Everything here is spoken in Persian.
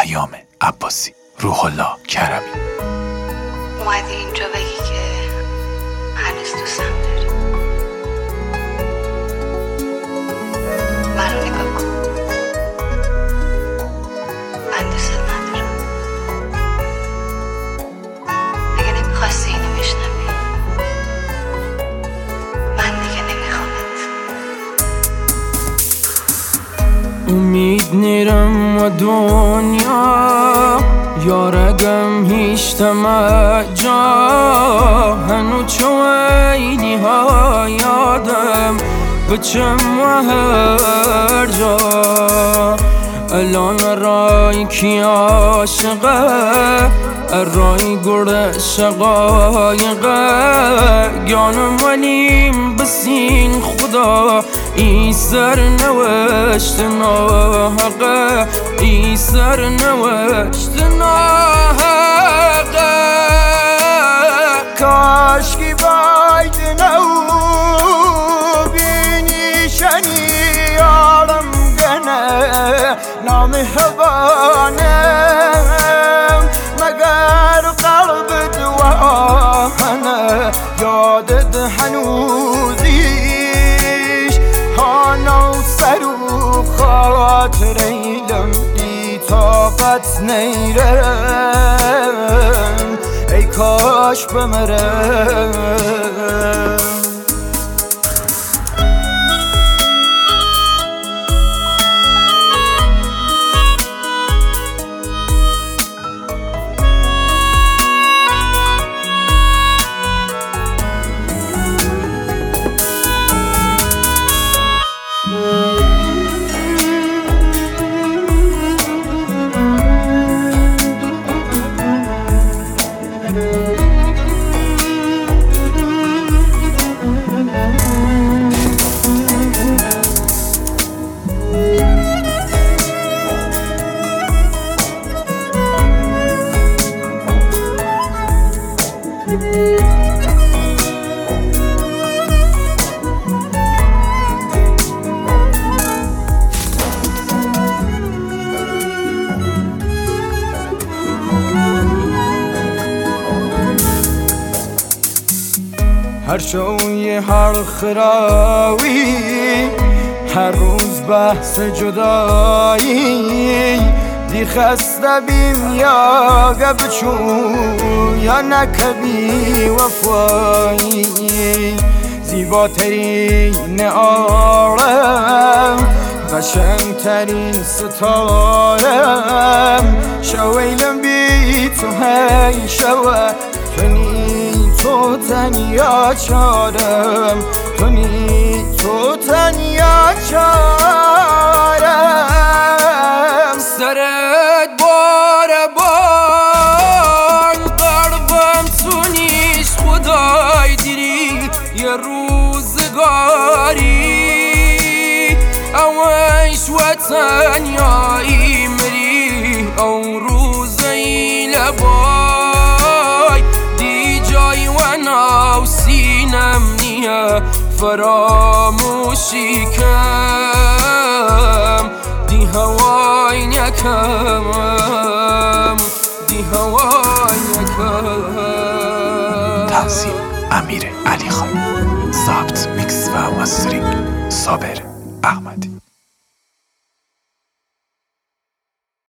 پیام عباسی، روح الله کرمی. اومدی اینجا بگی که هنوز دوستم داری. منو نگاه کن، من دوست ندارم. اگه نمیخواستی اینو بشنوی، من دیگه نمیخوامت. امید نیرم و دنیا یارگم هیچ جا هنو چوینی ها یادم بچم و هر جا الان رای کی عاشقه رای گرد شقایقه گانم ولیم بسین خدا ای سر نوشت ناحقه ای سر نوشت ناحقه کاش کی باید نو بینی شنی یارم گنه نامهربانم مگر قلب دوانه یادت هنوزیش هانا و سر و خاطر ایلم ای طاقت نیرم ای کاش بمرم. هر شوی هر خراوی هر روز بحث جدایی دی خسته بیم یا گبچو یا نکبی وفایی زیباترین عالم قشنگترین ستارم شویلم بی تو هی شوه تو تنیا چارم تو تنیا چارم سرت باره بان قلبم تو نیست خدای دیری یه روزگاری اوش و تنیایی مری اون روزی لبای دی جای و ناو سینم نیه فراموشی کم دی هوای نکم دی هوای نکم. تنظیم امیر علی خان، ضبط میکس و مسترینگ صابر احمدی.